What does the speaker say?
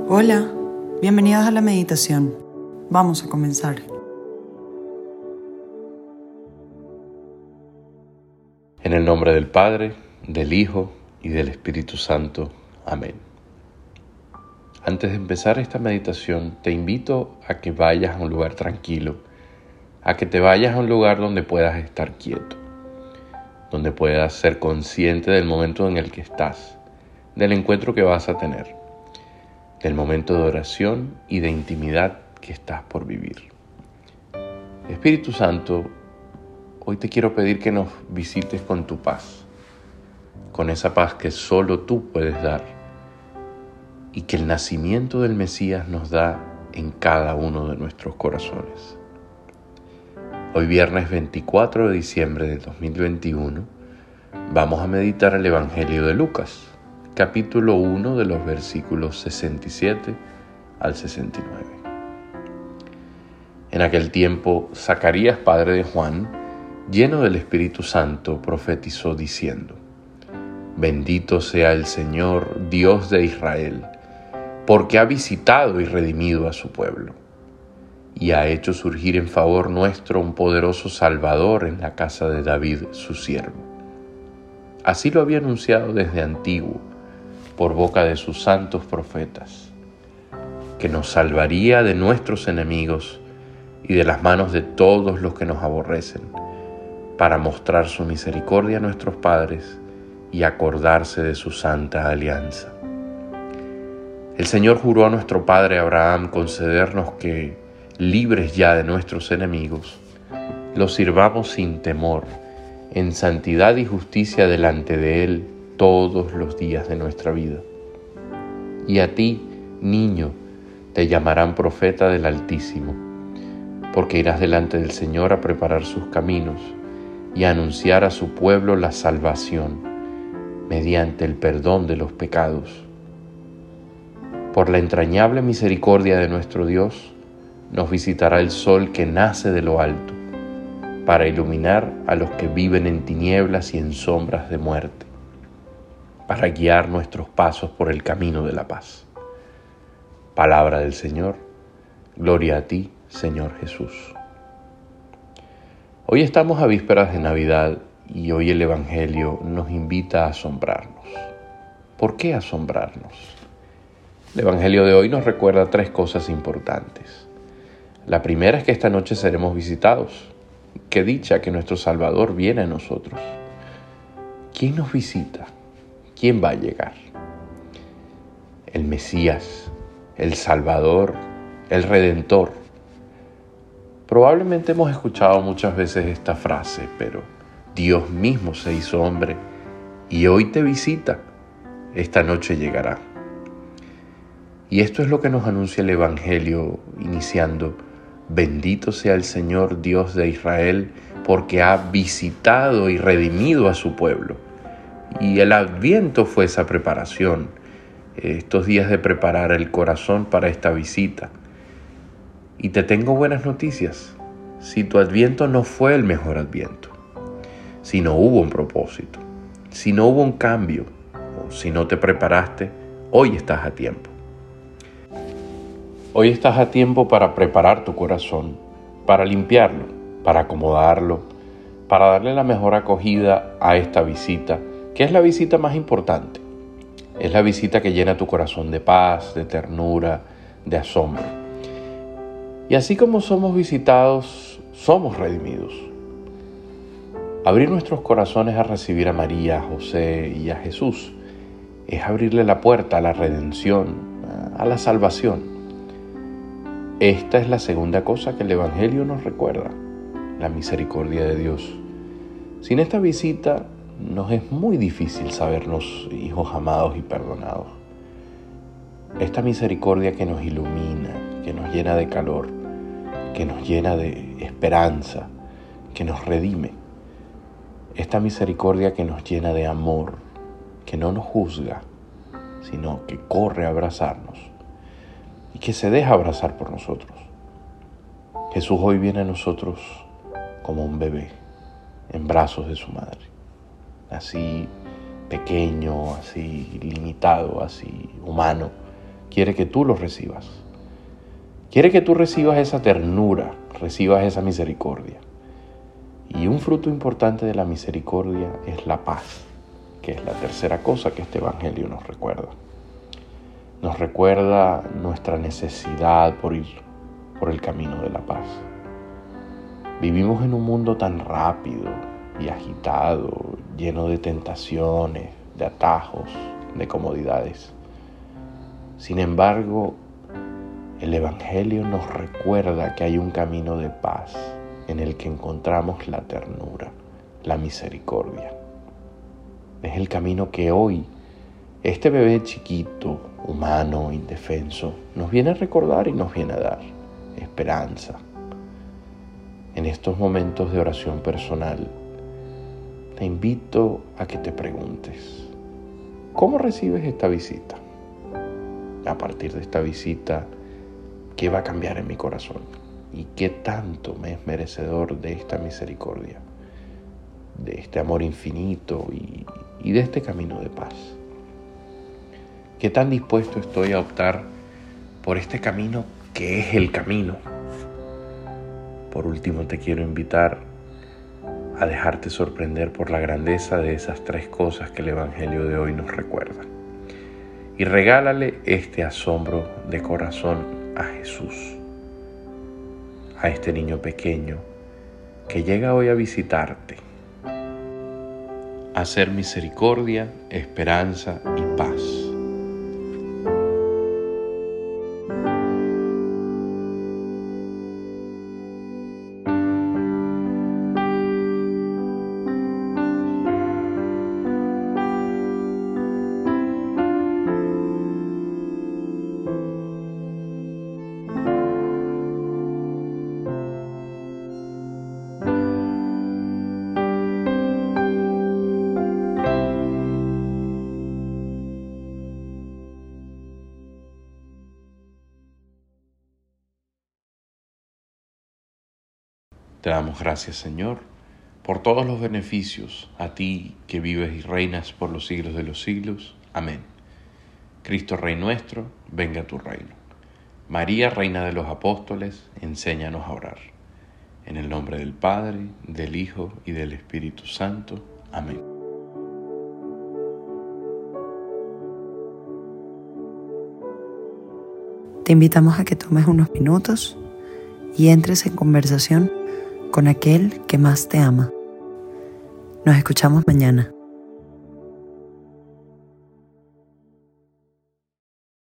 Hola, bienvenidos a la meditación. Vamos a comenzar. En el nombre del Padre, del Hijo y del Espíritu Santo. Amén. Antes de empezar esta meditación, te invito a que vayas a un lugar tranquilo, a que te vayas a un lugar donde puedas estar quieto, donde puedas ser consciente del momento en el que estás, del encuentro que vas a tener, del momento de oración y de intimidad que estás por vivir. Espíritu Santo, hoy te quiero pedir que nos visites con tu paz, con esa paz que solo tú puedes dar y que el nacimiento del Mesías nos da en cada uno de nuestros corazones. Hoy viernes 24 de diciembre de 2021 vamos a meditar el Evangelio de Lucas, capítulo 1 de los versículos 67 al 69. En aquel tiempo, Zacarías, padre de Juan, lleno del Espíritu Santo, profetizó diciendo: Bendito sea el Señor, Dios de Israel, porque ha visitado y redimido a su pueblo, y ha hecho surgir en favor nuestro un poderoso Salvador en la casa de David, su siervo. Así lo había anunciado desde antiguo, por boca de sus santos profetas, que nos salvaría de nuestros enemigos y de las manos de todos los que nos aborrecen, para mostrar su misericordia a nuestros padres y acordarse de su santa alianza. El Señor juró a nuestro padre Abraham concedernos que, libres ya de nuestros enemigos, los sirvamos sin temor, en santidad y justicia delante de Él todos los días de nuestra vida. Y a ti, niño, te llamarán profeta del Altísimo, porque irás delante del Señor a preparar sus caminos y a anunciar a su pueblo la salvación, mediante el perdón de los pecados. Por la entrañable misericordia de nuestro Dios, nos visitará el sol que nace de lo alto, para iluminar a los que viven en tinieblas y en sombras de muerte, para guiar nuestros pasos por el camino de la paz. Palabra del Señor, gloria a ti, Señor Jesús. Hoy estamos a vísperas de Navidad y hoy el Evangelio nos invita a asombrarnos. ¿Por qué asombrarnos? El Evangelio de hoy nos recuerda tres cosas importantes. La primera es que esta noche seremos visitados. Qué dicha que nuestro Salvador viene a nosotros. ¿Quién nos visita? ¿Quién va a llegar? El Mesías, el Salvador, el Redentor. Probablemente hemos escuchado muchas veces esta frase, pero Dios mismo se hizo hombre y hoy te visita. Esta noche llegará. Y esto es lo que nos anuncia el Evangelio iniciando: Bendito sea el Señor Dios de Israel, porque ha visitado y redimido a su pueblo. Y el Adviento fue esa preparación, estos días de preparar el corazón para esta visita. Y te tengo buenas noticias. Si tu Adviento no fue el mejor Adviento, si no hubo un propósito, si no hubo un cambio, o si no te preparaste, hoy estás a tiempo. Hoy estás a tiempo para preparar tu corazón, para limpiarlo, para acomodarlo, para darle la mejor acogida a esta visita, que es la visita más importante. Es la visita que llena tu corazón de paz, de ternura, de asombro. Y así como somos visitados, somos redimidos. Abrir nuestros corazones a recibir a María, a José y a Jesús es abrirle la puerta a la redención, a la salvación. Esta es la segunda cosa que el Evangelio nos recuerda: la misericordia de Dios. Sin esta visita nos es muy difícil sabernos hijos amados y perdonados. Esta misericordia que nos ilumina, que nos llena de calor, que nos llena de esperanza, que nos redime. Esta misericordia que nos llena de amor, que no nos juzga, sino que corre a abrazarnos y que se deja abrazar por nosotros. Jesús hoy viene a nosotros como un bebé en brazos de su madre, así pequeño, así limitado, así humano, quiere que tú lo recibas. Quiere que tú recibas esa ternura, recibas esa misericordia. Y un fruto importante de la misericordia es la paz, que es la tercera cosa que este Evangelio nos recuerda. Nos recuerda nuestra necesidad por ir por el camino de la paz. Vivimos en un mundo tan rápido y agitado, lleno de tentaciones, de atajos, de comodidades. Sin embargo, el Evangelio nos recuerda que hay un camino de paz en el que encontramos la ternura, la misericordia. Es el camino que hoy este bebé chiquito, humano, indefenso, nos viene a recordar y nos viene a dar esperanza. En estos momentos de oración personal, te invito a que te preguntes, ¿cómo recibes esta visita? A partir de esta visita, ¿qué va a cambiar en mi corazón? ¿Y qué tanto me es merecedor de esta misericordia, de este amor infinito y de este camino de paz? ¿Qué tan dispuesto estoy a optar por este camino que es el camino? Por último, te quiero invitar a dejarte sorprender por la grandeza de esas tres cosas que el Evangelio de hoy nos recuerda. Y regálale este asombro de corazón a Jesús, a este niño pequeño que llega hoy a visitarte, a hacer misericordia, esperanza y paz. Te damos gracias, Señor, por todos los beneficios, a ti que vives y reinas por los siglos de los siglos. Amén. Cristo Rey nuestro, venga a tu reino. María, Reina de los Apóstoles, enséñanos a orar. En el nombre del Padre, del Hijo y del Espíritu Santo. Amén. Te invitamos a que tomes unos minutos y entres en conversación con aquel que más te ama. Nos escuchamos mañana.